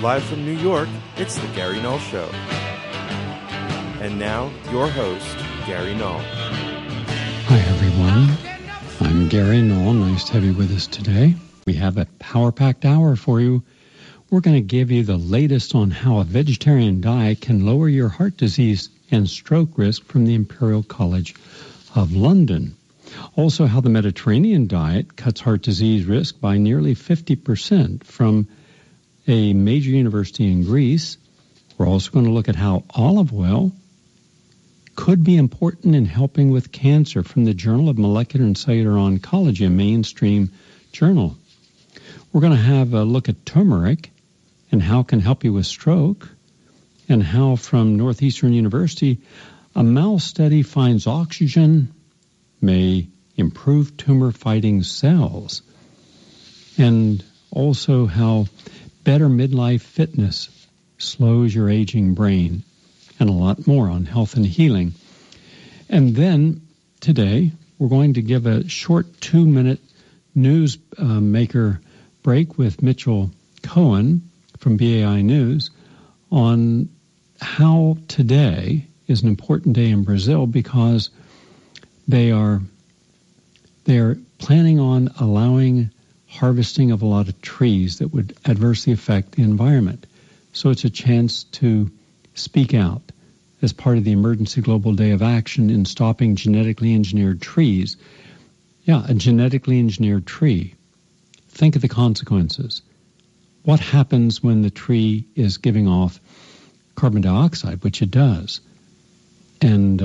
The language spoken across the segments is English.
Live from New York, it's the Gary Null Show. And now, your host, Gary Null. Hi, everyone. I'm Gary Null. Nice to have you with us today. We have a power-packed hour for you. We're going to give you the latest on how a vegetarian diet can lower your heart disease and stroke risk from the Imperial College of London. Also, how the Mediterranean diet cuts heart disease risk by nearly 50% from a major university in Greece. We're also going to look at how olive oil could be important in helping with cancer from the Journal of Molecular and Cellular Oncology, a mainstream journal. We're going to have a look at turmeric and how it can help you with stroke, and how from Northeastern University, a mouse study finds oxygen may improve tumor-fighting cells, and also how better midlife fitness slows your aging brain, and a lot more on health and healing. And then today, we're going to give a short 2-minute news maker break with Mitchell Cohen from BAI News on how today is an important day in Brazil because they're planning on allowing harvesting of a lot of trees that would adversely affect the environment. So it's a chance to speak out as part of the Emergency Global Day of Action in stopping genetically engineered trees. Yeah, a genetically engineered tree. Think of the consequences. What happens when the tree is giving off carbon dioxide, which it does, and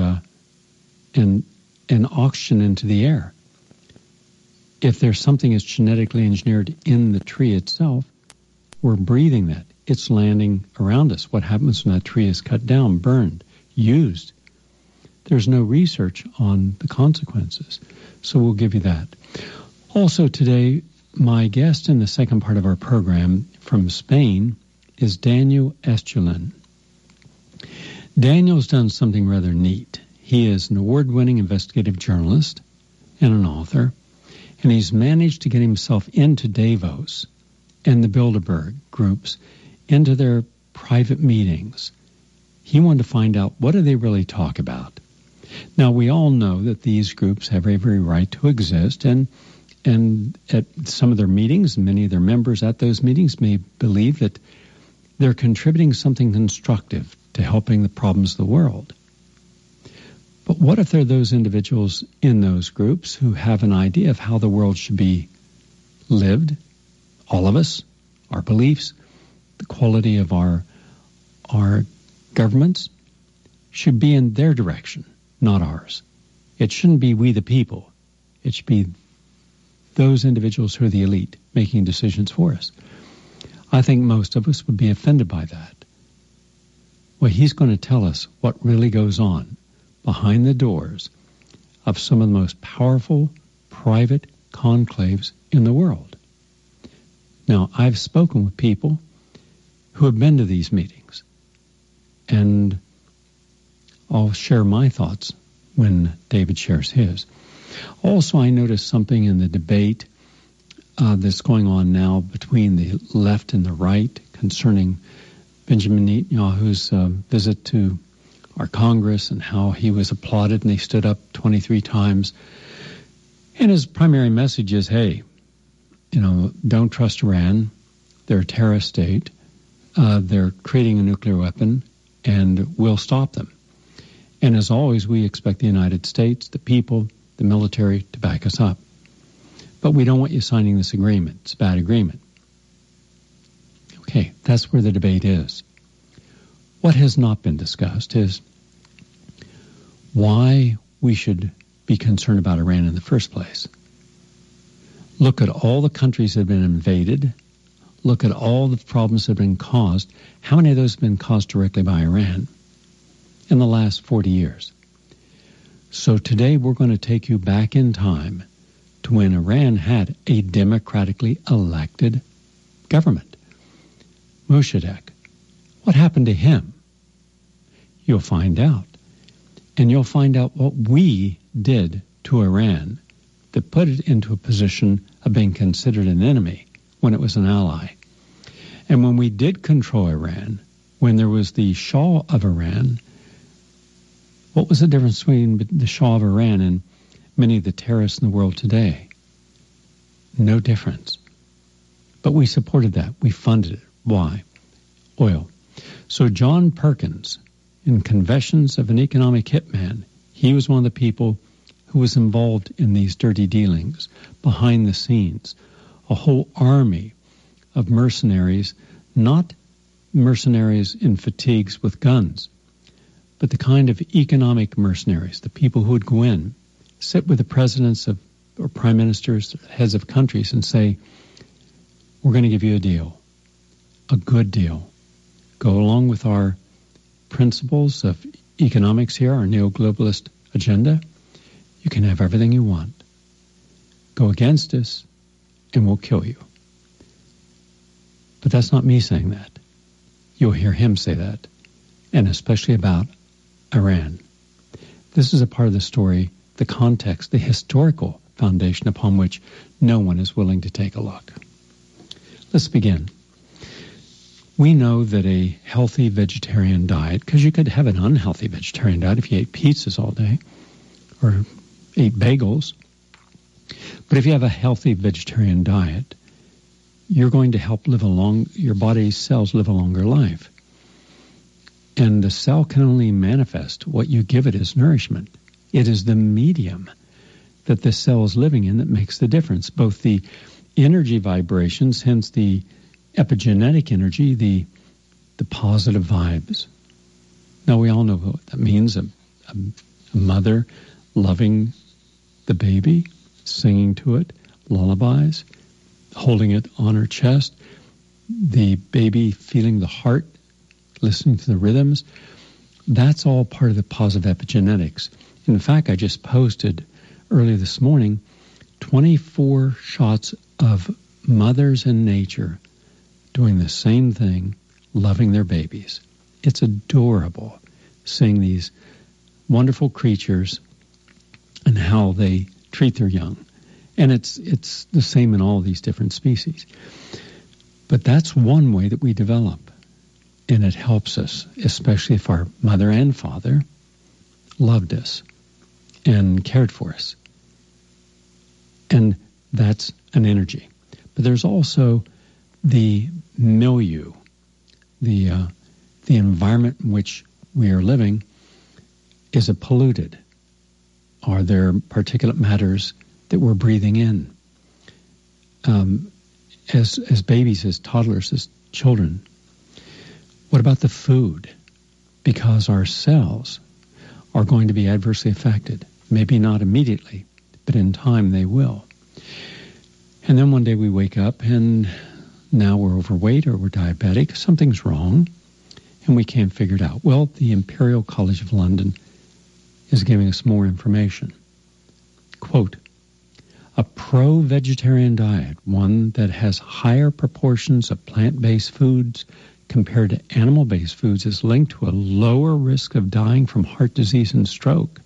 oxygen into the air? If there's something that's genetically engineered in the tree itself, we're breathing that. It's landing around us. What happens when that tree is cut down, burned, used? There's no research on the consequences. So we'll give you that. Also today, my guest in the second part of our program from Spain is Daniel Estulin. Daniel's done something rather neat. He is an award-winning investigative journalist and an author, and he's managed to get himself into Davos and the Bilderberg groups, into their private meetings. He wanted to find out, what do they really talk about? Now, we all know that these groups have every right to exist, and at some of their meetings, many of their members at those meetings may believe that they're contributing something constructive to helping the problems of the world. But what if there are those individuals in those groups who have an idea of how the world should be lived? All of us, our beliefs, the quality of our governments should be in their direction, not ours. It shouldn't be we the people. It should be those individuals who are the elite making decisions for us. I think most of us would be offended by that. Well, he's going to tell us what really goes on behind the doors of some of the most powerful private conclaves in the world. Now, I've spoken with people who have been to these meetings, and I'll share my thoughts when David shares his. Also, I noticed something in the debate that's going on now between the left and the right concerning Benjamin Netanyahu's visit to our Congress and how he was applauded and they stood up 23 times. And his primary message is, hey, don't trust Iran. They're a terrorist state. They're creating a nuclear weapon, and we'll stop them. And as always, we expect the United States, the people, the military to back us up. But we don't want you signing this agreement. It's a bad agreement. Okay, that's where the debate is. What has not been discussed is why we should be concerned about Iran in the first place. Look at all the countries that have been invaded. Look at all the problems that have been caused. How many of those have been caused directly by Iran in the last 40 years? So today we're going to take you back in time to when Iran had a democratically elected government. Mossadegh. What happened to him? You'll find out. And you'll find out what we did to Iran that put it into a position of being considered an enemy when it was an ally. And when we did control Iran, when there was the Shah of Iran, what was the difference between the Shah of Iran and many of the terrorists in the world today? No difference. But we supported that. We funded it. Why? Oil. So John Perkins, in Confessions of an Economic Hitman, he was one of the people who was involved in these dirty dealings behind the scenes. A whole army of mercenaries, not mercenaries in fatigues with guns, but the kind of economic mercenaries, the people who would go in, sit with the presidents of or prime ministers, heads of countries, and say, we're going to give you a deal, a good deal. Go along with our principles of economics here, our neo-globalist agenda. You can have everything you want. Go against us, and we'll kill you. But that's not me saying that. You'll hear him say that, and especially about Iran. This is a part of the story, the context, the historical foundation upon which no one is willing to take a look. Let's begin. We know that a healthy vegetarian diet, because you could have an unhealthy vegetarian diet if you ate pizzas all day or ate bagels, but if you have a healthy vegetarian diet, you're going to help your body's cells live a longer life. And the cell can only manifest what you give it as nourishment. It is the medium that the cell is living in that makes the difference. Both the energy vibrations, hence the epigenetic energy, the positive vibes. Now we all know what that means. A mother loving the baby, singing to it, lullabies, holding it on her chest, the baby feeling the heart, listening to the rhythms. That's all part of the positive epigenetics. In fact, I just posted earlier this morning 24 shots of mothers in nature doing the same thing, loving their babies. It's adorable seeing these wonderful creatures and how they treat their young. And it's the same in all these different species. But that's one way that we develop. And it helps us, especially if our mother and father loved us and cared for us. And that's an energy. But there's also the milieu, the environment in which we are living. Is it polluted? Are there particulate matters that we're breathing in? As babies, as toddlers, as children, what about the food? Because our cells are going to be adversely affected. Maybe not immediately, but in time they will. And then one day we wake up and now we're overweight or we're diabetic. Something's wrong and we can't figure it out. Well, the Imperial College of London is giving us more information. Quote, a pro-vegetarian diet, one that has higher proportions of plant-based foods compared to animal-based foods, is linked to a lower risk of dying from heart disease and stroke.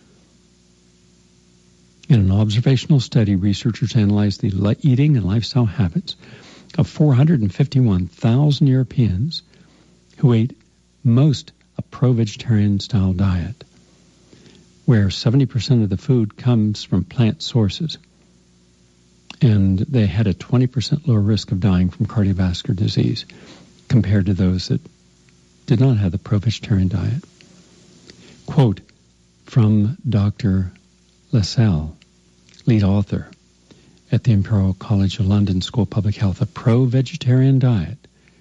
In an observational study, researchers analyzed the eating and lifestyle habits of 451,000 Europeans who ate most a pro-vegetarian style diet, where 70% of the food comes from plant sources. And they had a 20% lower risk of dying from cardiovascular disease compared to those that did not have the pro-vegetarian diet. Quote from Dr. Lassell, lead author at the Imperial College of London School of Public Health, a pro-vegetarian diet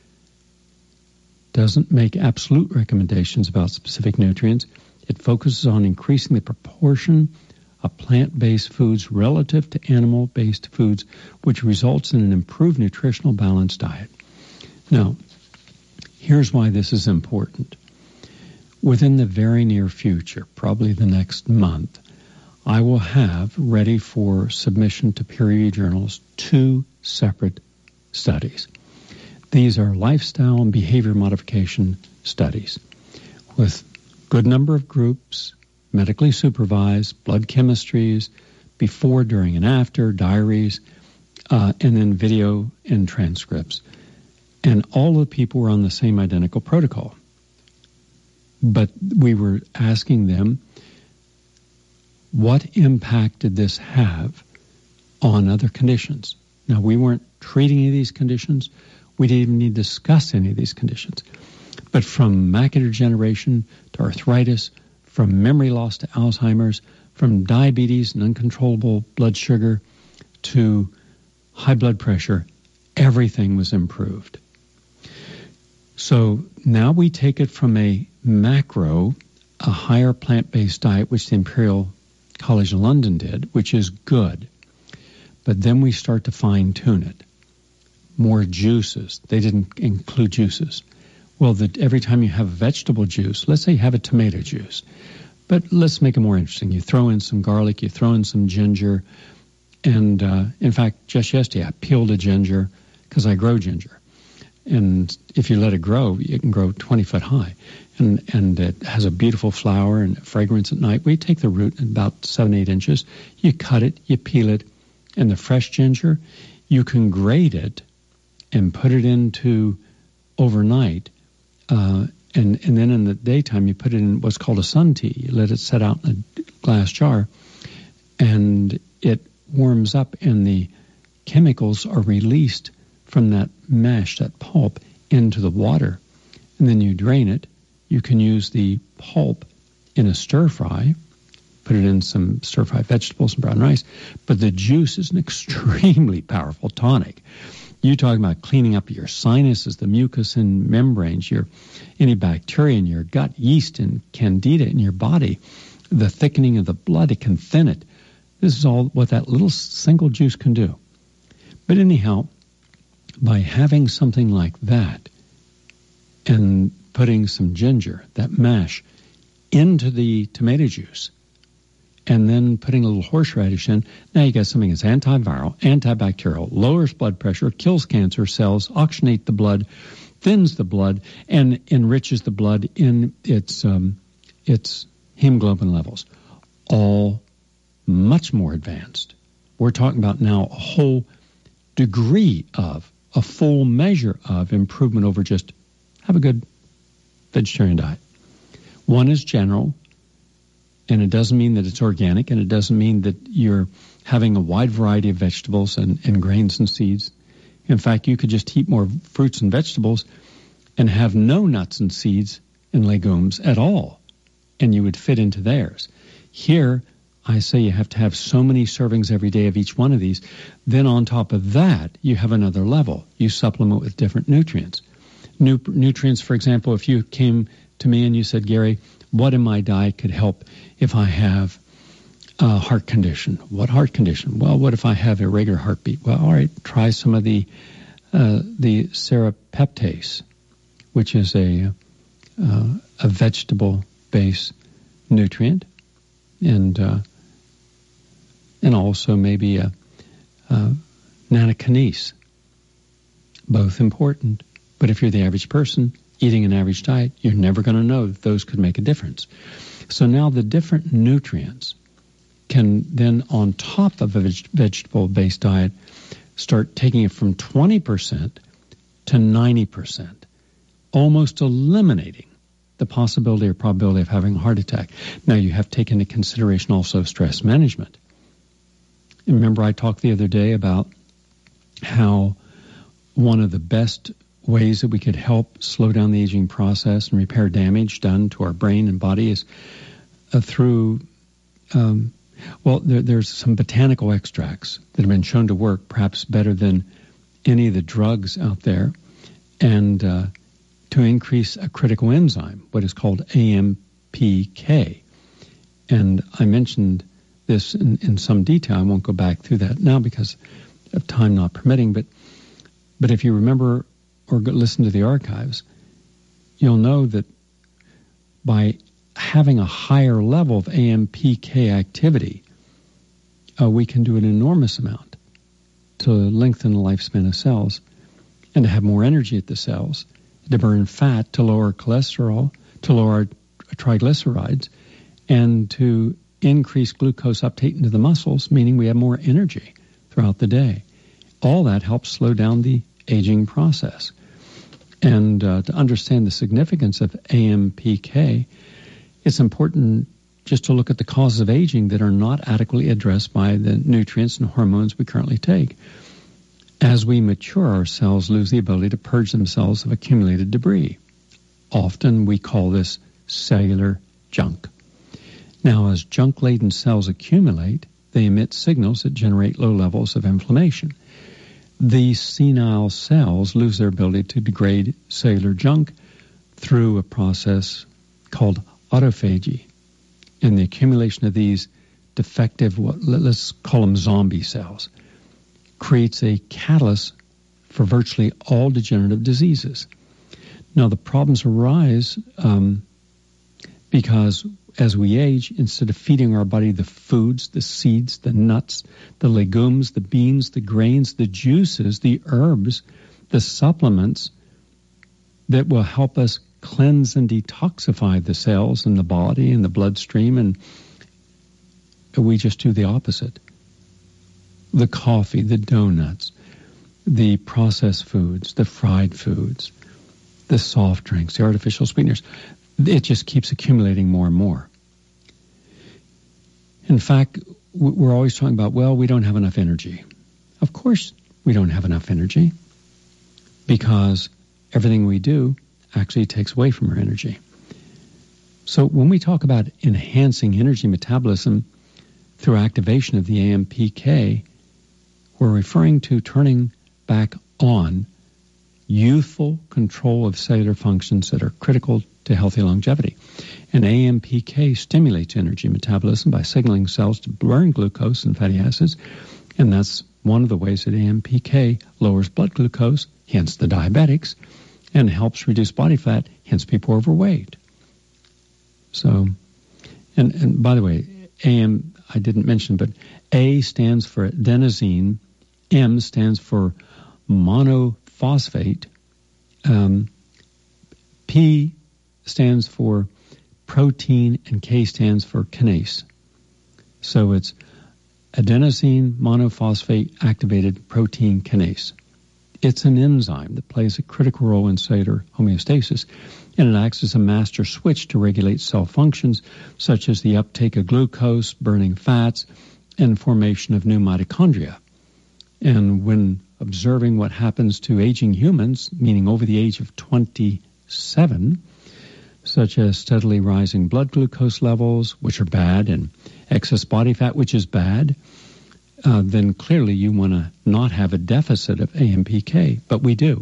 doesn't make absolute recommendations about specific nutrients. It focuses on increasing the proportion of plant-based foods relative to animal-based foods, which results in an improved nutritional balanced diet. Now, here's why this is important. Within the very near future, probably the next month, I will have ready for submission to peer-reviewed journals 2 separate studies. These are lifestyle and behavior modification studies with good number of groups, medically supervised, blood chemistries, before, during, and after, diaries, and then video and transcripts. And all the people were on the same identical protocol. But we were asking them, what impact did this have on other conditions? Now, we weren't treating any of these conditions. We didn't even need to discuss any of these conditions. But from macular degeneration to arthritis, from memory loss to Alzheimer's, from diabetes and uncontrollable blood sugar to high blood pressure, everything was improved. So now we take it from a macro, a higher plant-based diet, which the Imperial College of London did, which is good. But then we start to fine-tune it. More juices. They didn't include juices. Well, every time you have a vegetable juice, let's say you have a tomato juice, but let's make it more interesting. You throw in some garlic, you throw in some ginger, and in fact, just yesterday I peeled a ginger because I grow ginger. And if you let it grow, it can grow 20 foot high. And it has a beautiful flower and fragrance at night. We take the root about 7-8 inches. You cut it, you peel it, and the fresh ginger, you can grate it and put it into overnight. And then in the daytime, you put it in what's called a sun tea. You let it set out in a glass jar, and it warms up, and the chemicals are released from that mash, that pulp, into the water. And then you drain it. You can use the pulp in a stir-fry, put it in some stir-fry vegetables and brown rice, but the juice is an extremely powerful tonic. You talking about cleaning up your sinuses, the mucus and membranes, any bacteria in your gut, yeast and candida in your body, the thickening of the blood, it can thin it. This is all what that little single juice can do. But anyhow, by having something like that and putting some ginger, that mash, into the tomato juice, and then putting a little horseradish in, now you got something that's antiviral, antibacterial, lowers blood pressure, kills cancer cells, oxygenates the blood, thins the blood, and enriches the blood in its hemoglobin levels. All much more advanced. We're talking about now a whole degree of, a full measure of improvement over just have a good vegetarian diet. One is general, and it doesn't mean that it's organic, and it doesn't mean that you're having a wide variety of vegetables and grains and seeds. In fact, you could just eat more fruits and vegetables and have no nuts and seeds and legumes at all, and you would fit into theirs. Here, I say you have to have so many servings every day of each one of these. Then on top of that, you have another level. You supplement with different nutrients. Nutrients, for example, if you came to me and you said, Gary, what in my diet could help if I have a heart condition? What heart condition? Well, what if I have irregular heartbeat? Well, all right, try some of the serapeptase, which is a vegetable-based nutrient, and also maybe a nannokinase. Both important. But if you're the average person eating an average diet, you're never going to know that those could make a difference. So now the different nutrients can then, on top of a vegetable-based diet, start taking it from 20% to 90%, almost eliminating the possibility or probability of having a heart attack. Now, you have to take into consideration also stress management. And remember, I talked the other day about how one of the best ways that we could help slow down the aging process and repair damage done to our brain and body is through, there's some botanical extracts that have been shown to work perhaps better than any of the drugs out there, and to increase a critical enzyme, what is called AMPK. And I mentioned this in some detail. I won't go back through that now because of time not permitting, but if you remember or listen to the archives, you'll know that by having a higher level of AMPK activity, we can do an enormous amount to lengthen the lifespan of cells and to have more energy at the cells, to burn fat, to lower cholesterol, to lower triglycerides, and to increase glucose uptake into the muscles, meaning we have more energy throughout the day. All that helps slow down the aging process. And to understand the significance of AMPK, it's important just to look at the causes of aging that are not adequately addressed by the nutrients and hormones we currently take. As we mature, our cells lose the ability to purge themselves of accumulated debris. Often we call this cellular junk. Now, as junk-laden cells accumulate, they emit signals that generate low levels of inflammation. These senile cells lose their ability to degrade cellular junk through a process called autophagy. And the accumulation of these defective, let's call them zombie cells, creates a catalyst for virtually all degenerative diseases. Now, the problems arise because as we age, instead of feeding our body the foods, the seeds, the nuts, the legumes, the beans, the grains, the juices, the herbs, the supplements that will help us cleanse and detoxify the cells in the body and the bloodstream, and we just do the opposite. The coffee, the donuts, the processed foods, the fried foods, the soft drinks, the artificial sweeteners, it just keeps accumulating more and more. In fact, we're always talking about, well, we don't have enough energy. Of course we don't have enough energy, because everything we do actually takes away from our energy. So when we talk about enhancing energy metabolism through activation of the AMPK, we're referring to turning back on youthful control of cellular functions that are critical to healthy longevity. And AMPK stimulates energy metabolism by signaling cells to burn glucose and fatty acids, and that's one of the ways that AMPK lowers blood glucose, hence the diabetics, and helps reduce body fat, hence people overweight. So, and by the way, AM, I didn't mention, but A stands for adenosine, M stands for monophosphate, P stands for protein, and K stands for kinase. So it's adenosine monophosphate activated protein kinase. It's an enzyme that plays a critical role in cellular homeostasis, and it acts as a master switch to regulate cell functions such as the uptake of glucose, burning fats, and formation of new mitochondria. And when observing what happens to aging humans, meaning over the age of 27, such as steadily rising blood glucose levels, which are bad, and excess body fat, which is bad, then clearly you want to not have a deficit of AMPK, but we do.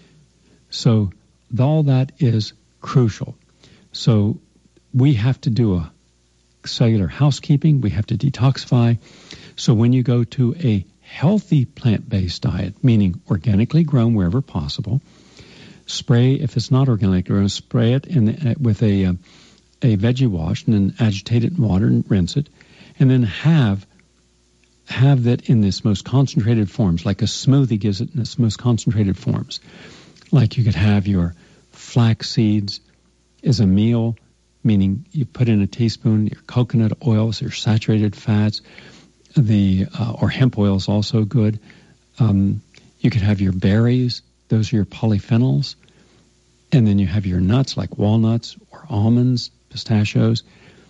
So all that is crucial. So we have to do a cellular housekeeping. We have to detoxify. So when you go to a healthy plant-based diet, meaning organically grown wherever possible, spray, if it's not organically grown, spray it with a veggie wash and then agitate it in water and rinse it, and then have that in its most concentrated forms, like a smoothie gives it in its most concentrated forms. Like you could have your flax seeds as a meal, meaning you put in a teaspoon, your coconut oils, your saturated fats, or hemp oil is also good. You could have your berries, those are your polyphenols, and then you have your nuts like walnuts or almonds, pistachios,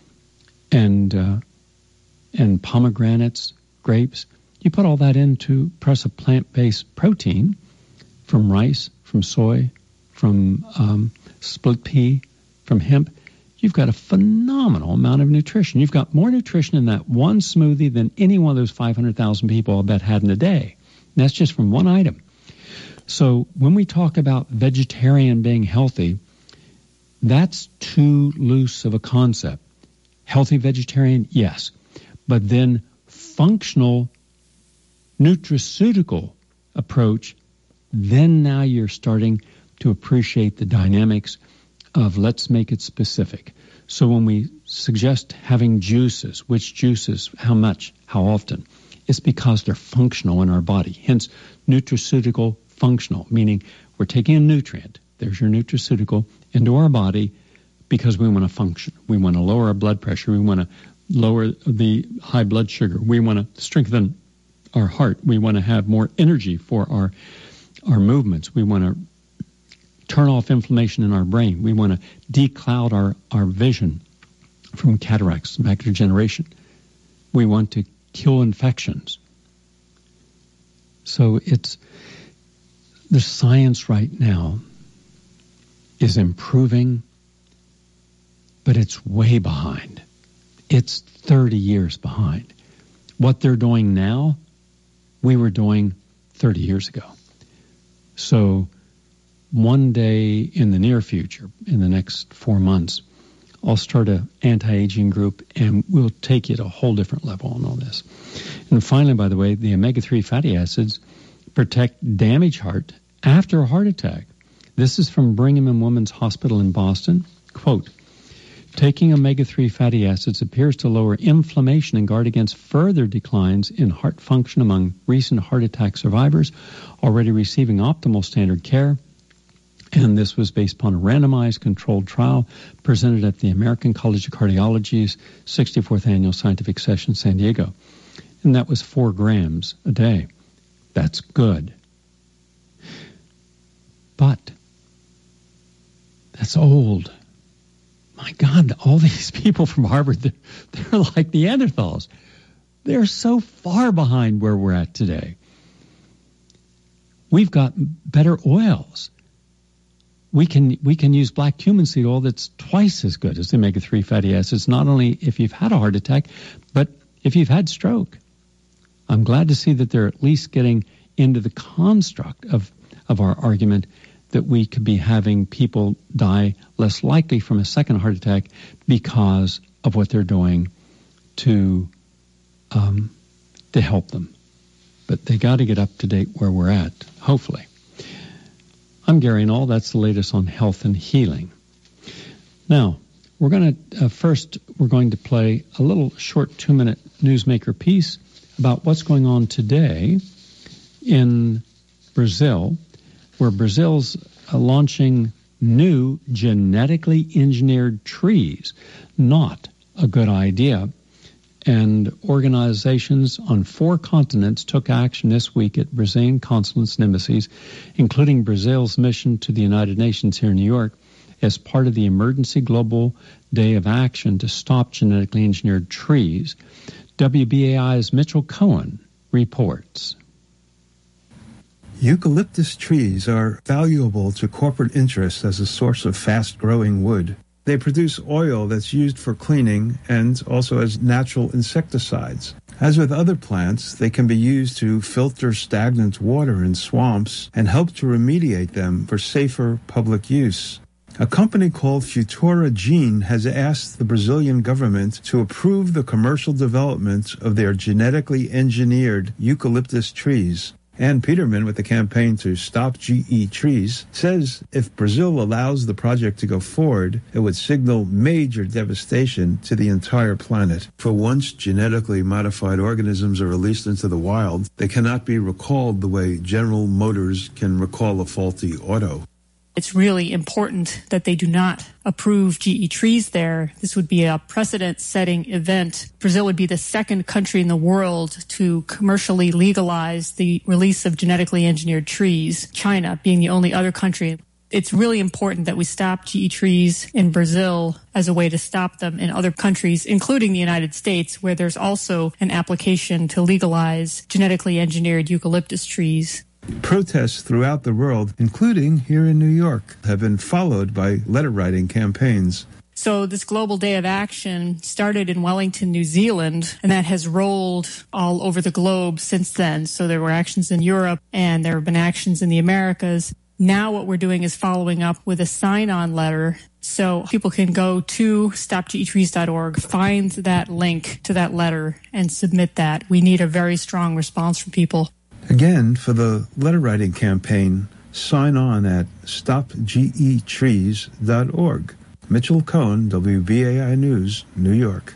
and pomegranates, grapes. You put all that in to press a plant-based protein from rice, from soy, from split pea, from hemp. You've got a phenomenal amount of nutrition. You've got more nutrition in that one smoothie than any one of those 500,000 people I'll bet had in a day. And that's just from one item. So when we talk about vegetarian being healthy, that's too loose of a concept. Healthy vegetarian, yes. But then functional nutraceutical approach, then now you're starting to appreciate the dynamics of let's make it specific. So when we suggest having juices, which juices, how much, how often, it's because they're functional in our body. Hence, nutraceutical functional, meaning we're taking a nutrient, there's your nutraceutical, into our body because we want to function. We want to lower our blood pressure. We want to lower the high blood sugar. We want to strengthen our heart. We want to have more energy for our movements. We want to turn off inflammation in our brain. We want to decloud our vision from cataracts, macular degeneration. We want to kill infections. So the science right now is improving, but it's way behind. It's 30 years behind. What they're doing now, we were doing 30 years ago. So one day in the near future, in the next 4 months, I'll start an anti-aging group, and we'll take you to a whole different level on all this. And finally, by the way, the omega-3 fatty acids protect damaged heart after a heart attack. This is from Brigham and Women's Hospital in Boston. Quote, taking omega-3 fatty acids appears to lower inflammation and guard against further declines in heart function among recent heart attack survivors already receiving optimal standard care. And this was based upon a randomized controlled trial presented at the American College of Cardiology's 64th Annual Scientific Session in San Diego. And that was 4 grams a day. That's good. But that's old. My God, all these people from Harvard, they're like Neanderthals. They're so far behind where we're at today. We've got better oils. We can use black cumin seed oil that's twice as good as the omega-3 fatty acids, not only if you've had a heart attack, but if you've had stroke. I'm glad to see that they're at least getting into the construct of our argument that we could be having people die less likely from a second heart attack because of what they're doing to help them. But they got to get up to date where we're at, hopefully. I'm Gary Null. That's the latest on health and healing. Now, we're going to play a little short 2-minute newsmaker piece about what's going on today in Brazil, where Brazil's launching new genetically engineered trees. Not a good idea. And organizations on 4 continents took action this week at Brazilian consulates and embassies, including Brazil's mission to the United Nations here in New York, as part of the Emergency Global Day of Action to stop genetically engineered trees. WBAI's Mitchell Cohen reports. Eucalyptus trees are valuable to corporate interests as a source of fast-growing wood. They produce oil that's used for cleaning and also as natural insecticides. As with other plants, they can be used to filter stagnant water in swamps and help to remediate them for safer public use. A company called Futura Gene has asked the Brazilian government to approve the commercial development of their genetically engineered eucalyptus trees. Ann Peterman, with the campaign to stop GE trees, says if Brazil allows the project to go forward, it would signal major devastation to the entire planet. For once genetically modified organisms are released into the wild, they cannot be recalled the way General Motors can recall a faulty auto. It's really important that they do not approve GE trees there. This would be a precedent-setting event. Brazil would be the second country in the world to commercially legalize the release of genetically engineered trees, China being the only other country. It's really important that we stop GE trees in Brazil as a way to stop them in other countries, including the United States, where there's also an application to legalize genetically engineered eucalyptus trees. Protests throughout the world, including here in New York, have been followed by letter-writing campaigns. So this Global Day of Action started in Wellington, New Zealand, and that has rolled all over the globe since then. So there were actions in Europe, and there have been actions in the Americas. Now what we're doing is following up with a sign-on letter. So people can go to stopgetrees.org, find that link to that letter, and submit that. We need a very strong response from people. Again, for the letter-writing campaign, sign on at stopgetrees.org. Mitchell Cohen, WBAI News, New York.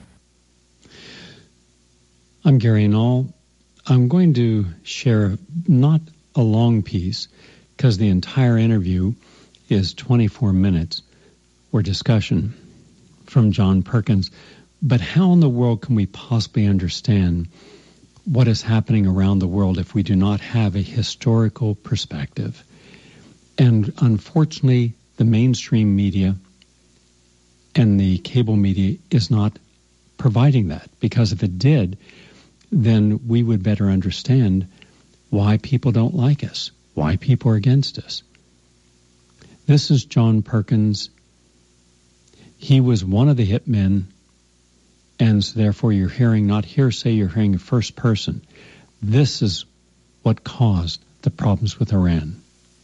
I'm Gary Null. I'm going to share not a long piece, because the entire interview is 24 minutes or discussion from John Perkins. But how in the world can we possibly understand what is happening around the world if we do not have a historical perspective? And unfortunately, the mainstream media and the cable media is not providing that, because if it did, then we would better understand why people don't like us, why people are against us. This is John Perkins. He was one of the hitmen, and so therefore you're hearing not hearsay, you're hearing first person. This is what caused the problems with Iran.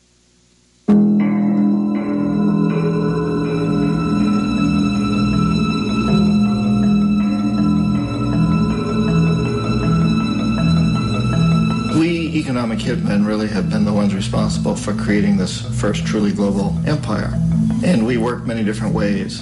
Economic hitmen really have been the ones responsible for creating this first truly global empire. And we work many different ways.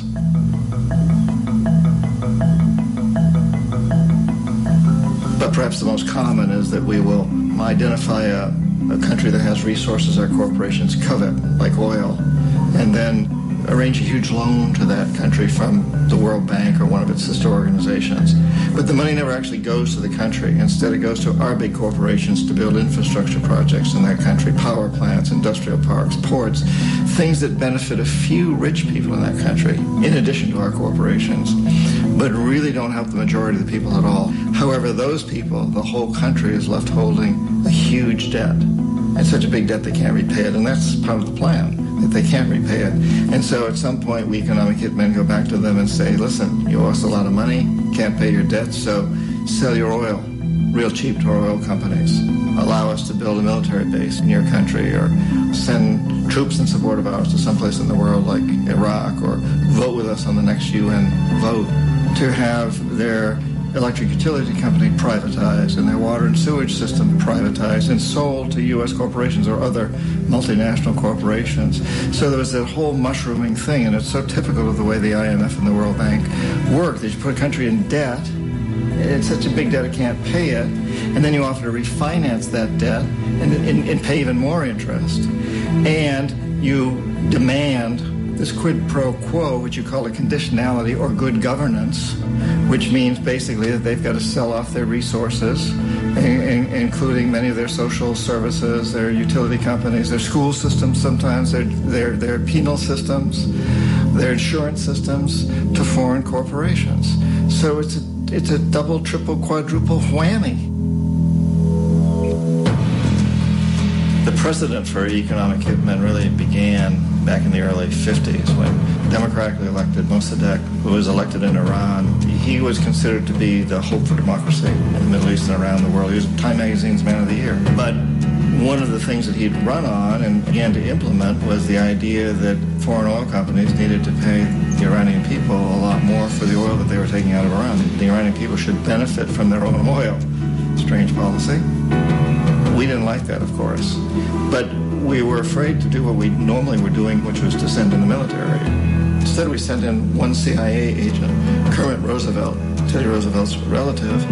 But perhaps the most common is that we will identify a country that has resources our corporations covet, like oil, and then arrange a huge loan to that country from the World Bank or one of its sister organizations. But the money never actually goes to the country. Instead, it goes to our big corporations to build infrastructure projects in that country, power plants, industrial parks, ports, things that benefit a few rich people in that country, in addition to our corporations, but really don't help the majority of the people at all. However, those people, the whole country is left holding a huge debt. It's such a big debt they can't repay it, and that's part of the plan, that they can't repay it. And so at some point, we economic hitmen go back to them and say, listen, you owe us a lot of money, can't pay your debt, so sell your oil real cheap to our oil companies. Allow us to build a military base in your country, or send troops in support of ours to someplace in the world like Iraq, or vote with us on the next UN vote, to have their electric utility company privatized and their water and sewage system privatized and sold to U.S. corporations or other multinational corporations. So there was that whole mushrooming thing, and it's so typical of the way the IMF and the World Bank work, that you put a country in debt, it's such a big debt it can't pay it, and then you offer to refinance that debt and pay even more interest. And you demand this quid pro quo, which you call a conditionality or good governance, which means basically that they've got to sell off their resources, including many of their social services, their utility companies, their school systems sometimes, their penal systems, their insurance systems, to foreign corporations. So it's a double, triple, quadruple whammy. The precedent for economic hitmen really began back in the early 50s when democratically elected Mossadegh, who was elected in Iran, he was considered to be the hope for democracy in the Middle East and around the world. He was Time Magazine's Man of the Year. But one of the things that he'd run on and began to implement was the idea that foreign oil companies needed to pay the Iranian people a lot more for the oil that they were taking out of Iran. The Iranian people should benefit from their own oil. Strange policy. We didn't like that, of course. But we were afraid to do what we normally were doing, which was to send in the military. Instead, we sent in one CIA agent, Kermit Roosevelt, Teddy Roosevelt's relative.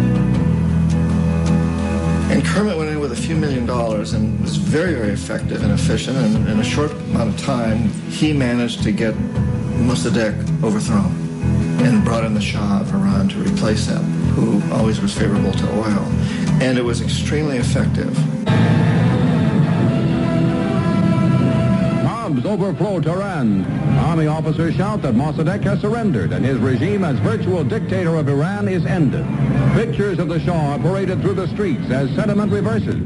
And Kermit went in with a few $1 million and was very, very effective and efficient. And in a short amount of time, he managed to get Mossadegh overthrown and brought in the Shah of Iran to replace him, who always was favorable to oil. And it was extremely effective. Bombs overflow Tehran. Army officers shout that Mossadegh has surrendered and his regime as virtual dictator of Iran is ended. Pictures of the Shah are paraded through the streets as sentiment reverses.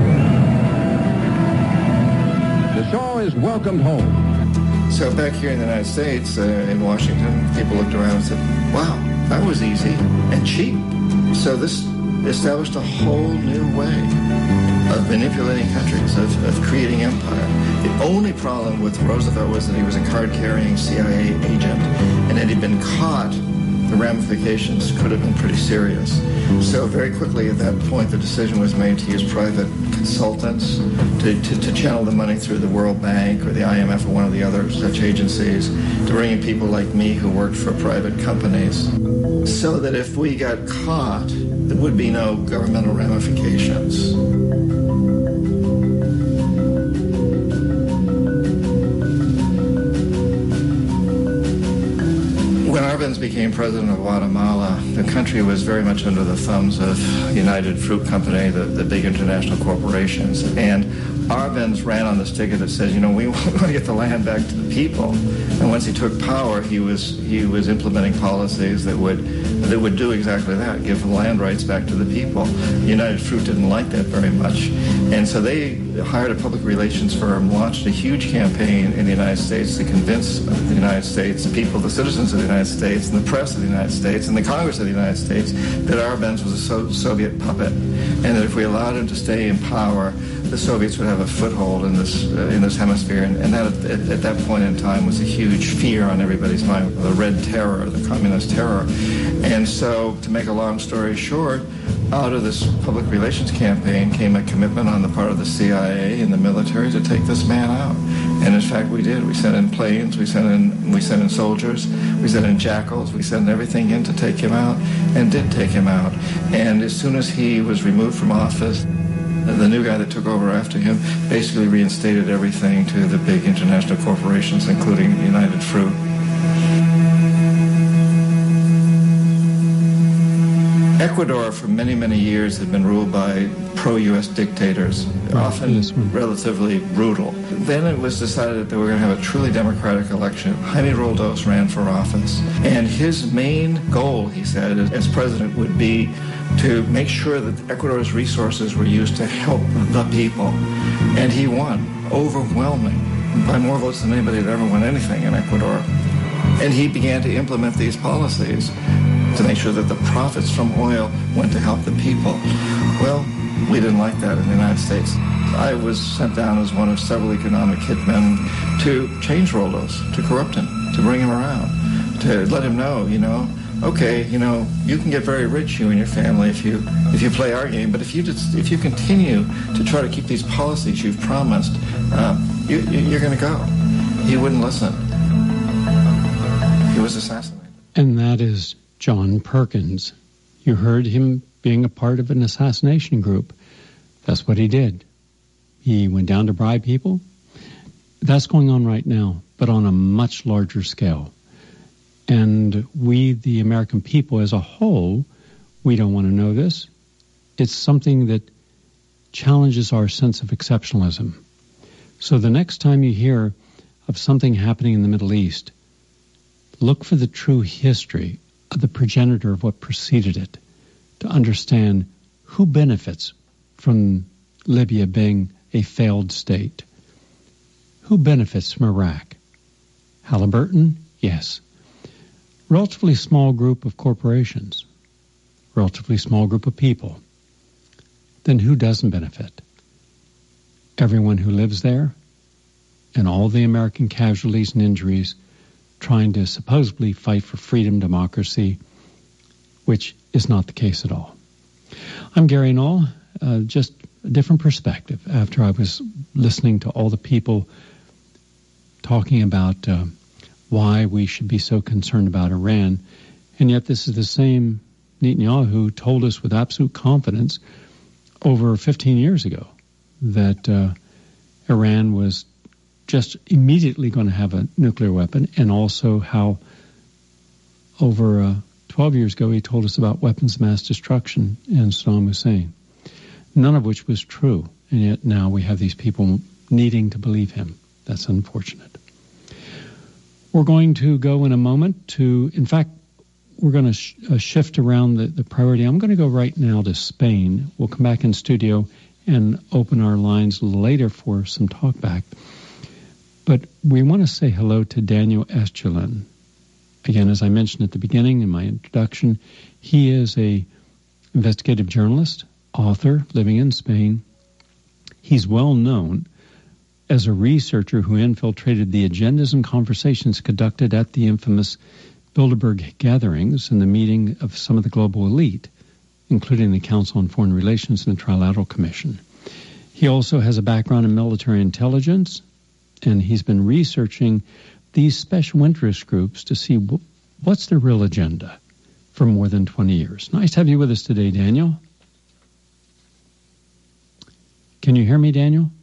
The Shah is welcomed home. So back here in the United States, in Washington, people looked around and said, wow, that was easy and cheap. So this established a whole new way of manipulating countries, of creating empire. The only problem with Roosevelt was that he was a card-carrying CIA agent, and had he been caught, the ramifications could have been pretty serious. So very quickly at that point, the decision was made to use private consultants to channel the money through the World Bank or the IMF or one of the other such agencies, to bring in people like me who worked for private companies, so that if we got caught, there would be no governmental ramifications. When Arbenz became president of Guatemala, the country was very much under the thumbs of United Fruit Company, the big international corporations. And Arbenz ran on this ticket that says, we want to get the land back to the people. And once he took power, he was implementing policies that would do exactly that, give the land rights back to the people. United Fruit didn't like that very much. And so they hired a public relations firm, launched a huge campaign in the United States to convince the United States people, the citizens of the United States, and the press of the United States, and the Congress of the United States, that Arbenz was a Soviet puppet, and that if we allowed him to stay in power, the Soviets would have a foothold in this hemisphere, and that at that point in time was a huge fear on everybody's mind, the Red Terror, the Communist terror. And so, to make a long story short, out of this public relations campaign came a commitment on the part of the CIA and the military to take this man out. And in fact, we did. We sent in planes, we sent in soldiers, we sent in jackals, we sent everything in to take him out, and did take him out. And as soon as he was removed from office, the new guy that took over after him basically reinstated everything to the big international corporations, including United Fruit. Ecuador, for many, many years, had been ruled by pro-U.S. dictators, often relatively brutal. Then it was decided that they were going to have a truly democratic election. Jaime Roldos ran for office, and his main goal, he said, as president, would be to make sure that Ecuador's resources were used to help the people. And he won, overwhelming, by more votes than anybody had ever won anything in Ecuador. And he began to implement these policies to make sure that the profits from oil went to help the people. Well, we didn't like that in the United States. I was sent down as one of several economic hitmen to change Roldos, to corrupt him, to bring him around, to let him know, okay, you can get very rich, you and your family, if you play our game, but if you continue to try to keep these policies you've promised, you're going to go. He wouldn't listen. He was assassinated. And that is John Perkins. You heard him being a part of an assassination group. That's what he did. He went down to bribe people. That's going on right now, but on a much larger scale. And we, the American people as a whole, we don't want to know this. It's something that challenges our sense of exceptionalism. So the next time you hear of something happening in the Middle East, look for the true history of the progenitor of what preceded it to understand who benefits from Libya being a failed state. Who benefits from Iraq? Halliburton? Yes. Relatively small group of corporations. Relatively small group of people. Then who doesn't benefit? Everyone who lives there and all the American casualties and injuries trying to supposedly fight for freedom, democracy, which is not the case at all. I'm Gary Null, just a different perspective after I was listening to all the people talking about why we should be so concerned about Iran, and yet this is the same Netanyahu who told us with absolute confidence over 15 years ago that Iran was just immediately going to have a nuclear weapon, and also how over 12 years ago he told us about weapons of mass destruction and Saddam Hussein, none of which was true, and yet now we have these people needing to believe him. That's unfortunate. We're going to go in a moment to, in fact, we're going to shift around the priority. I'm going to go right now to Spain. We'll come back in studio and open our lines later for some talk back. But we want to say hello to Daniel Estulin. Again, as I mentioned at the beginning in my introduction, he is a investigative journalist, author, living in Spain. He's well known as a researcher who infiltrated the agendas and conversations conducted at the infamous Bilderberg gatherings and the meeting of some of the global elite, including the Council on Foreign Relations and the Trilateral Commission. He also has a background in military intelligence, and he's been researching these special interest groups to see what's their real agenda for more than 20 years. Nice to have you with us today, Daniel. Can you hear me, Daniel?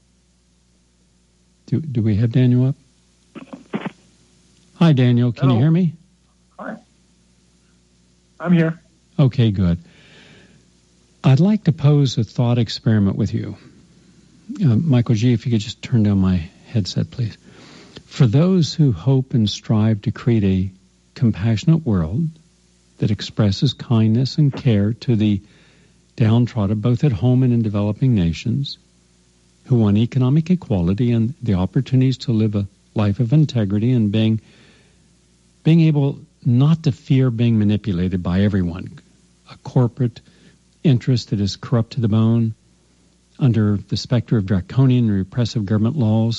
Do we have Daniel up? Hi, Daniel. Can you hear me? Hi. I'm here. Okay, good. I'd like to pose a thought experiment with you. Michael G., if you could just turn down my headset, please. For those who hope and strive to create a compassionate world that expresses kindness and care to the downtrodden, both at home and in developing nations, who want economic equality and the opportunities to live a life of integrity and being able not to fear being manipulated by everyone, a corporate interest that is corrupt to the bone under the specter of draconian and repressive government laws,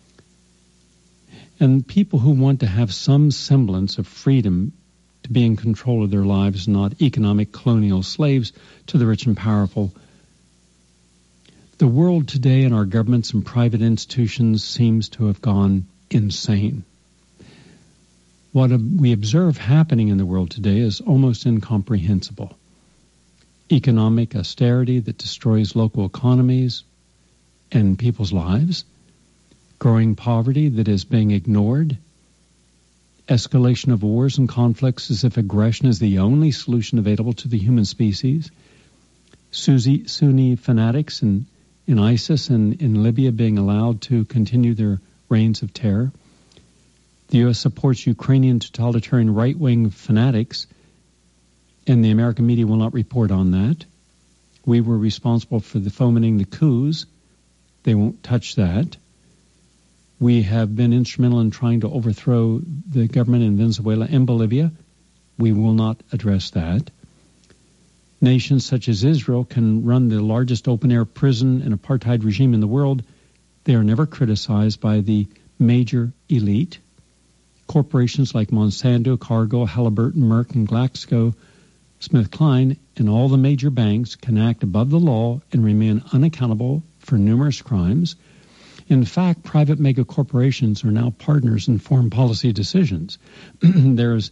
and people who want to have some semblance of freedom to be in control of their lives, not economic colonial slaves to the rich and powerful. The world today and our governments and private institutions seems to have gone insane. What we observe happening in the world today is almost incomprehensible. Economic austerity that destroys local economies and people's lives, growing poverty that is being ignored, escalation of wars and conflicts as if aggression is the only solution available to the human species, Sunni fanatics in ISIS and in Libya being allowed to continue their reigns of terror. The U.S. supports Ukrainian totalitarian right-wing fanatics, and the American media will not report on that. We were responsible for fomenting the coups. They won't touch that. We have been instrumental in trying to overthrow the government in Venezuela and Bolivia. We will not address that. Nations such as Israel can run the largest open-air prison and apartheid regime in the world. They are never criticized by the major elite. Corporations like Monsanto, Cargill, Halliburton, Merck, and GlaxoSmithKline, and all the major banks can act above the law and remain unaccountable for numerous crimes. In fact, private mega corporations are now partners in foreign policy decisions. There is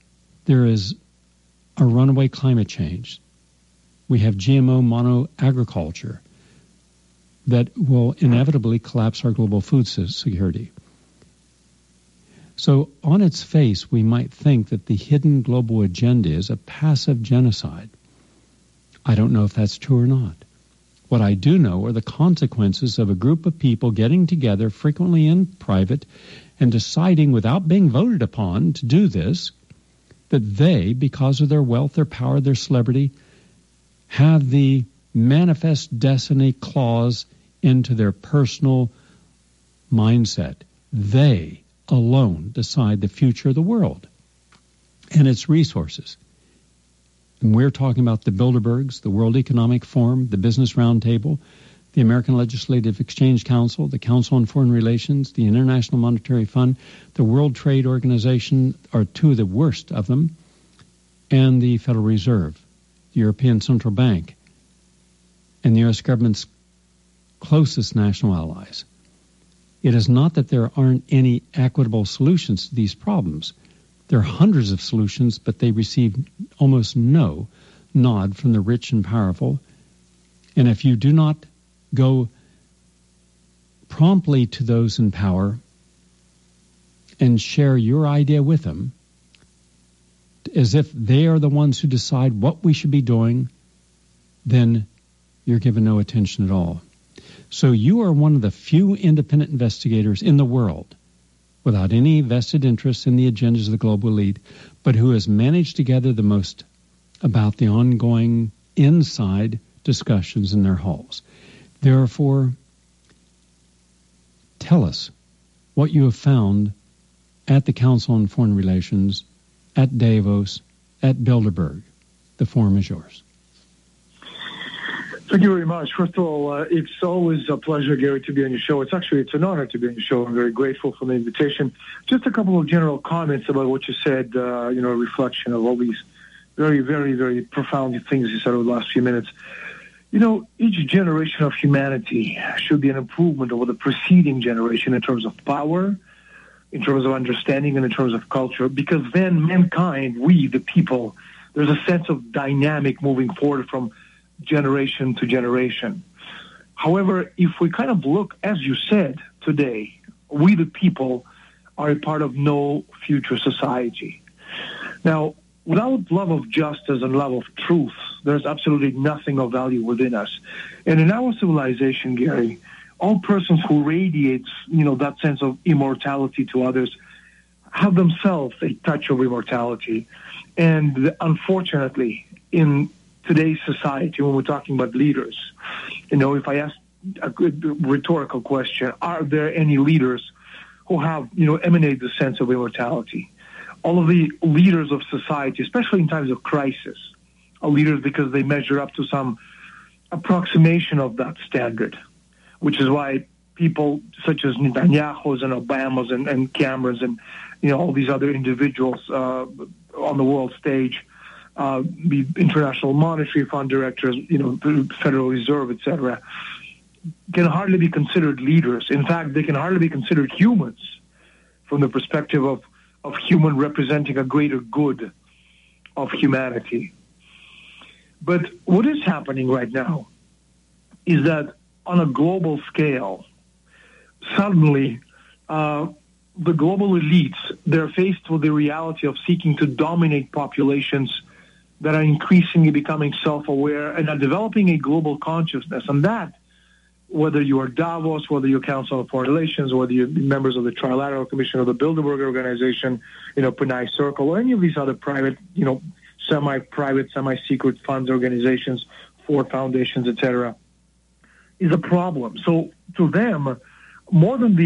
a runaway climate change. We have GMO mono agriculture that will inevitably collapse our global food security. So on its face, we might think that the hidden global agenda is a passive genocide. I don't know if that's true or not. What I do know are the consequences of a group of people getting together, frequently in private, and deciding without being voted upon to do this, that they, because of their wealth, their power, their celebrity, have the manifest destiny clause into their personal mindset. They alone decide the future of the world and its resources. And we're talking about the Bilderbergs, the World Economic Forum, the Business Roundtable, the American Legislative Exchange Council, the Council on Foreign Relations, the International Monetary Fund, the World Trade Organization are two of the worst of them, and the Federal Reserve, the European Central Bank, and the U.S. government's closest national allies. It is not that there aren't any equitable solutions to these problems. There are hundreds of solutions, but they receive almost no nod from the rich and powerful. And if you do not go promptly to those in power and share your idea with them, as if they are the ones who decide what we should be doing, then you're given no attention at all. So you are one of the few independent investigators in the world without any vested interest in the agendas of the global elite, but who has managed to gather the most about the ongoing inside discussions in their halls. Therefore, tell us what you have found at the Council on Foreign Relations, at Davos, at Bilderberg. The forum is yours. Thank you very much. First of all, it's always a pleasure, Gary, to be on your show. It's an honor to be on your show. I'm very grateful for the invitation. Just a couple of general comments about what you said, a reflection of all these very, very, very profound things you said over the last few minutes. Each generation of humanity should be an improvement over the preceding generation in terms of power, in terms of understanding, and in terms of culture, because then mankind, we, the people, there's a sense of dynamic moving forward from generation to generation. However, if we kind of look, as you said today, we the people are a part of no future society. Now, without love of justice and love of truth, there's absolutely nothing of value within us. And in our civilization, Gary, all persons who radiate, that sense of immortality to others have themselves a touch of immortality. And unfortunately, in today's society, when we're talking about leaders, if I ask a good rhetorical question, are there any leaders who have, emanate the sense of immortality? All of the leaders of society, especially in times of crisis, are leaders because they measure up to some approximation of that standard, which is why people such as Netanyahu's and Obama's and Cameron's and, all these other individuals on the world stage, the International Monetary Fund directors, Federal Reserve, etc., can hardly be considered leaders. In fact, they can hardly be considered humans from the perspective of human representing a greater good of humanity. But what is happening right now is that on a global scale, suddenly the global elites, they're faced with the reality of seeking to dominate populations that are increasingly becoming self-aware and are developing a global consciousness. And that, whether you are Davos, whether you're Council on Foreign Relations, whether you're members of the Trilateral Commission or the Bilderberg Organization, Panay Circle, or any of these other private, semi-private, semi-secret funds, organizations, Ford foundations, etc., is a problem. So to them, more than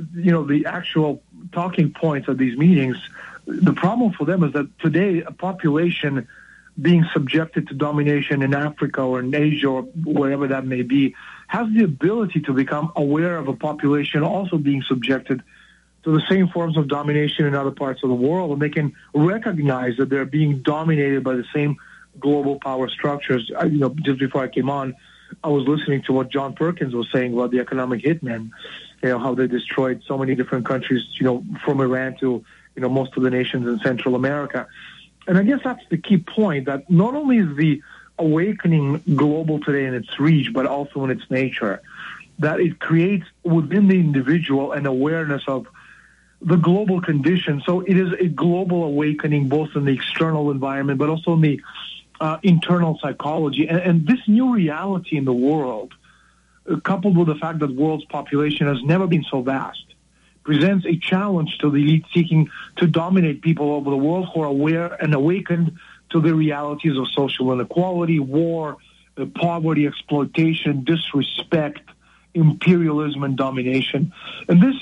the actual talking points of these meetings, the problem for them is that today a population being subjected to domination in Africa or in Asia or wherever that may be has the ability to become aware of a population also being subjected to the same forms of domination in other parts of the world, and they can recognize that they're being dominated by the same global power structures. Just before I came on, I was listening to what John Perkins was saying about the economic hitmen, how they destroyed so many different countries, from Iran to, most of the nations in Central America. And I guess that's the key point, that not only is the awakening global today in its reach, but also in its nature, that it creates within the individual an awareness of the global condition. So it is a global awakening, both in the external environment, but also in the internal psychology. And this new reality in the world, coupled with the fact that the world's population has never been so vast, presents a challenge to the elite seeking to dominate people over the world who are aware and awakened to the realities of social inequality, war, poverty, exploitation, disrespect, imperialism, and domination. And this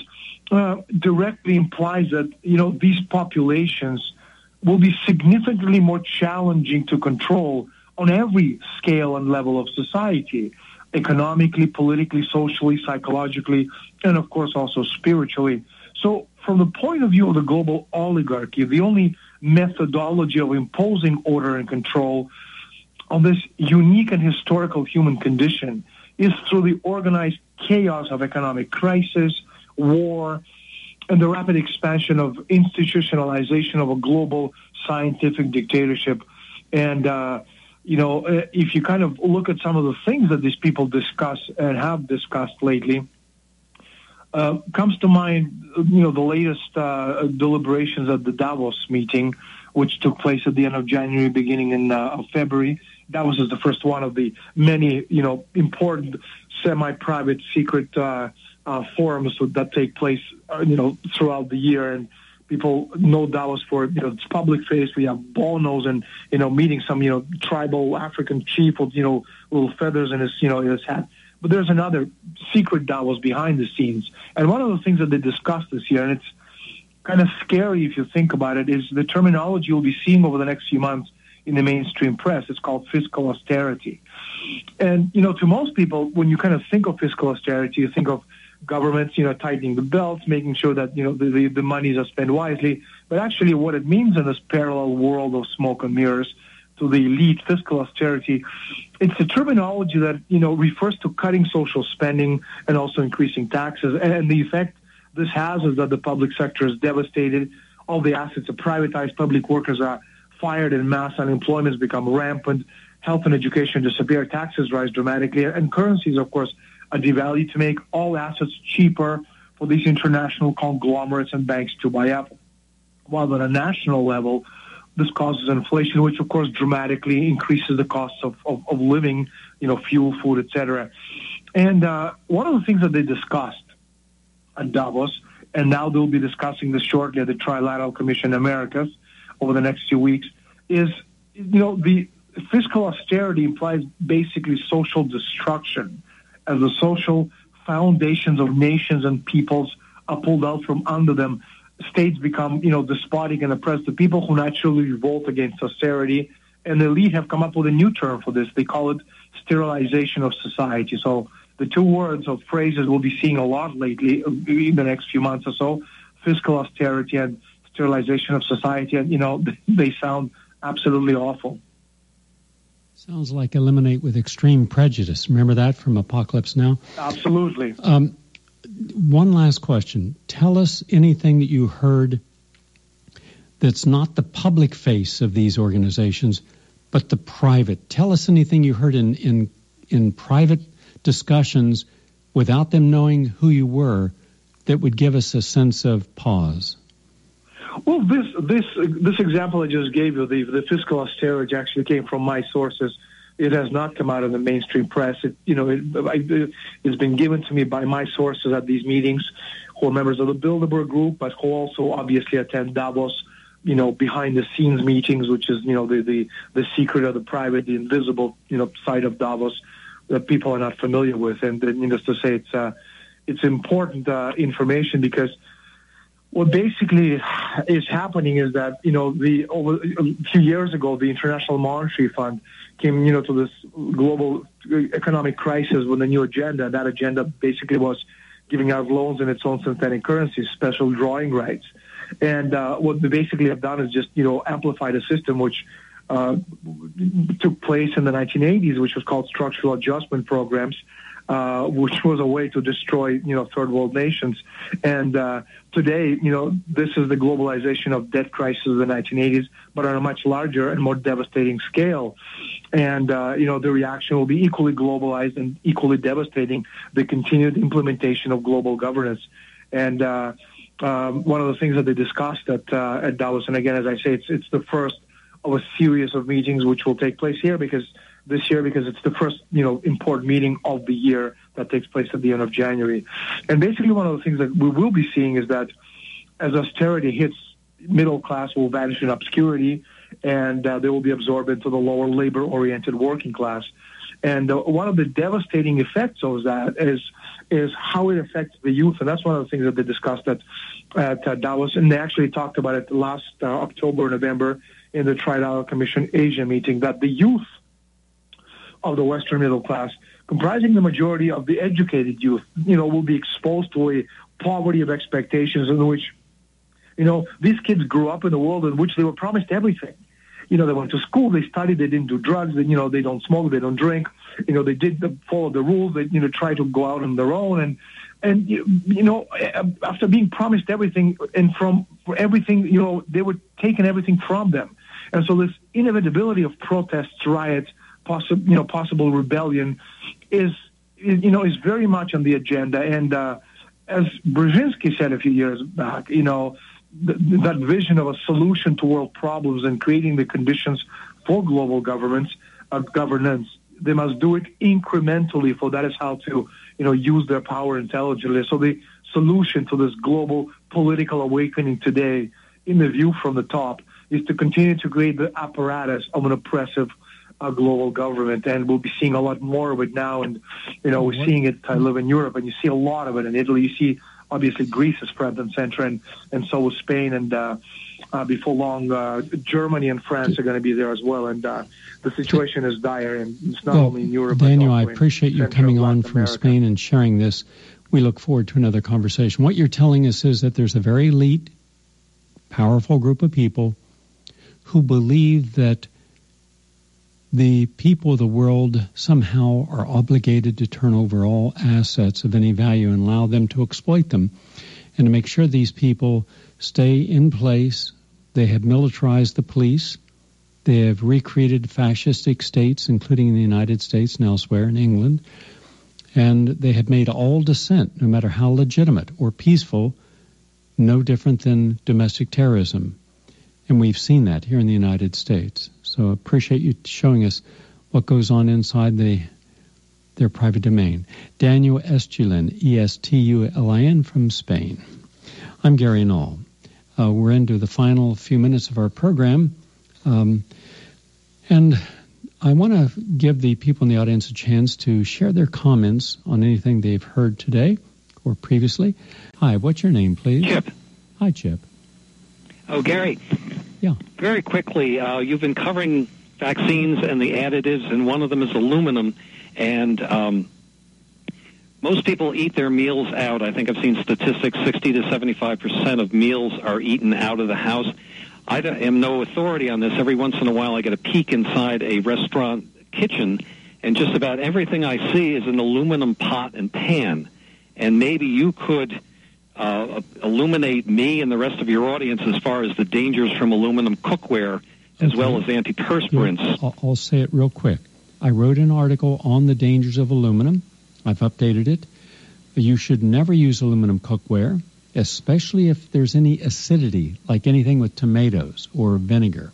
directly implies that, these populations will be significantly more challenging to control on every scale and level of society, economically, politically, socially, psychologically, and of course also spiritually. So from the point of view of the global oligarchy, the only methodology of imposing order and control on this unique and historical human condition is through the organized chaos of economic crisis, war, and the rapid expansion of institutionalization of a global scientific dictatorship. And, if you kind of look at some of the things that these people discuss and have discussed lately, comes to mind, the latest deliberations at the Davos meeting, which took place at the end of January, beginning in February. Davos is the first one of the many, important semi-private, secret forums that take place, throughout the year. And people know Davos for, its public face. We have Bono's and, meeting some, tribal African chief with, little feathers in his hat. But there's another secret Davos behind the scenes. And one of the things that they discussed this year, and it's kind of scary if you think about it, is the terminology you'll be seeing over the next few months in the mainstream press. It's called fiscal austerity. And, to most people, when you kind of think of fiscal austerity, you think of governments, tightening the belts, making sure that, the monies are spent wisely. But actually what it means in this parallel world of smoke and mirrors to the elite, fiscal austerity, it's a terminology that, refers to cutting social spending and also increasing taxes. And the effect this has is that the public sector is devastated. All the assets are privatized. Public workers are fired in mass. Unemployment has become rampant. Health and education disappear. Taxes rise dramatically. And currencies, of course, are devalued to make all assets cheaper for these international conglomerates and banks to buy up. While on a national level, this causes inflation, which, of course, dramatically increases the cost of living, fuel, food, etc. And one of the things that they discussed at Davos, and now they'll be discussing this shortly at the Trilateral Commission Americas over the next few weeks, is, the fiscal austerity implies basically social destruction as the social foundations of nations and peoples are pulled out from under them. States become, despotic and oppress the people who naturally revolt against austerity. And the elite have come up with a new term for this. They call it sterilization of society. So the two words or phrases we'll be seeing a lot lately in the next few months or so, fiscal austerity and sterilization of society. And, they sound absolutely awful. Sounds like eliminate with extreme prejudice. Remember that from Apocalypse Now? Absolutely. One last question. Tell us anything that you heard that's not the public face of these organizations, but the private. Tell us anything you heard in private discussions without them knowing who you were that would give us a sense of pause. Well, this example I just gave you, the fiscal austerity actually came from my sources. It has not come out in the mainstream press. It's been given to me by my sources at these meetings, who are members of the Bilderberg Group, but who also obviously attend Davos, behind the scenes meetings, which is, the secret of the private, the invisible, side of Davos that people are not familiar with. And needless to say, it's important information, because what basically is happening is that, over a few years ago, the International Monetary Fund came, to this global economic crisis with a new agenda. That agenda basically was giving out loans in its own synthetic currency, special drawing rights. And what they basically have done is just, amplified a system which took place in the 1980s, which was called structural adjustment programs, which was a way to destroy, third world nations. And today, this is the globalization of debt crisis of the 1980s, but on a much larger and more devastating scale. And, the reaction will be equally globalized and equally devastating, the continued implementation of global governance. And one of the things that they discussed at Davos, and again, as I say, it's the first of a series of meetings which will take place this year because it's the first, important meeting of the year that takes place at the end of January. And basically one of the things that we will be seeing is that as austerity hits, middle class will vanish in obscurity, and they will be absorbed into the lower labor-oriented working class. And one of the devastating effects of that is how it affects the youth. And that's one of the things that they discussed at Davos. And they actually talked about it last October, November in the Trilateral Commission Asia meeting, that the youth of the Western middle class, comprising the majority of the educated youth, will be exposed to a poverty of expectations in which, these kids grew up in a world in which they were promised everything. They went to school, they studied, they didn't do drugs, they don't smoke, they don't drink, they did follow the rules, they, try to go out on their own. And after being promised everything and for everything, they were taking everything from them. And so this inevitability of protests, riots, possible rebellion is very much on the agenda. And as Brzezinski said a few years back, that vision of a solution to world problems and creating the conditions for global governance, they must do it incrementally, for that is how to, use their power intelligently. So the solution to this global political awakening today, in the view from the top, is to continue to create the apparatus of an oppressive global government. And we'll be seeing a lot more of it now. And, we're seeing it. I live in Europe, and you see a lot of it in Italy. You see, obviously, Greece is front and center, and so is Spain. And before long, Germany and France are going to be there as well. And the situation is dire, and it's not only in Europe. Daniel, I appreciate you coming on from Spain and sharing this. We look forward to another conversation. What you're telling us is that there's a very elite, powerful group of people who believe that the people of the world somehow are obligated to turn over all assets of any value and allow them to exploit them, and to make sure these people stay in place. They have militarized the police. They have recreated fascistic states, including in the United States and elsewhere in England. And they have made all dissent, no matter how legitimate or peaceful, no different than domestic terrorism. And we've seen that here in the United States. So I appreciate you showing us what goes on inside the They're private domain. Daniel Estulin, Estulin from Spain. I'm Gary Null. We're into the final few minutes of our program. And I want to give the people in the audience a chance to share their comments on anything they've heard today or previously. Hi, what's your name, please? Chip. Hi, Chip. Oh, Gary. Yeah. Very quickly, you've been covering vaccines and the additives, and one of them is aluminum. And most people eat their meals out. I think I've seen statistics, 60 to 75% of meals are eaten out of the house. I am no authority on this. Every once in a while I get a peek inside a restaurant kitchen, and just about everything I see is an aluminum pot and pan. And maybe you could illuminate me and the rest of your audience as far as the dangers from aluminum cookware as well as antiperspirants. Yeah, I'll say it real quick. I wrote an article on the dangers of aluminum. I've updated it. You should never use aluminum cookware, especially if there's any acidity, like anything with tomatoes or vinegar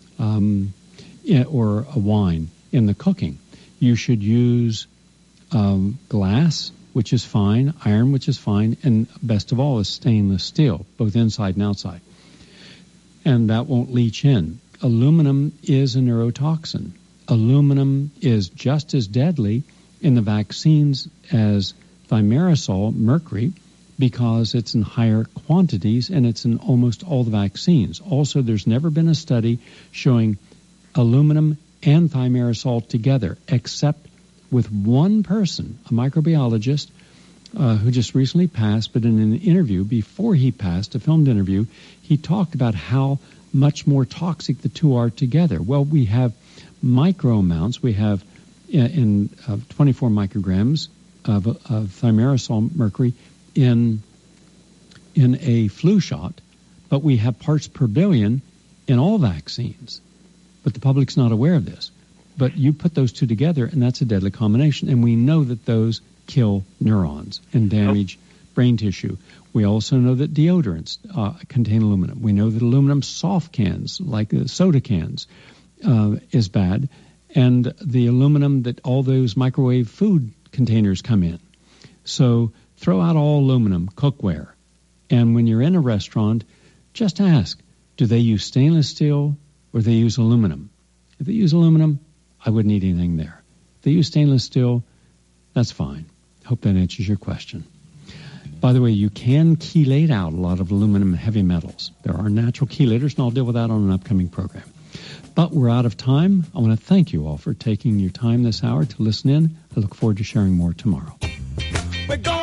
or a wine in the cooking. You should use glass, which is fine, iron, which is fine, and best of all is stainless steel, both inside and outside. And that won't leach in. Aluminum is a neurotoxin. Aluminum is just as deadly in the vaccines as thimerosal, mercury, because it's in higher quantities and it's in almost all the vaccines. Also, there's never been a study showing aluminum and thimerosal together, except with one person, a microbiologist, who just recently passed, but in an interview before he passed, a filmed interview, he talked about how much more toxic the two are together. Well, we have micro amounts. We have in 24 micrograms of thimerosal mercury in a flu shot, but we have parts per billion in all vaccines. But the public's not aware of this. But you put those two together, and that's a deadly combination. And we know that those kill neurons and damage brain tissue. We also know that deodorants contain aluminum. We know that aluminum soft cans, like soda cans, is bad. And the aluminum that all those microwave food containers come in. So throw out all aluminum cookware. And when you're in a restaurant, just ask, do they use stainless steel or do they use aluminum? If they use aluminum, I wouldn't eat anything there. If they use stainless steel, that's fine. Hope that answers your question. By the way, you can chelate out a lot of aluminum heavy metals. There are natural chelators, and I'll deal with that on an upcoming program. But we're out of time. I want to thank you all for taking your time this hour to listen in. I look forward to sharing more tomorrow. We're going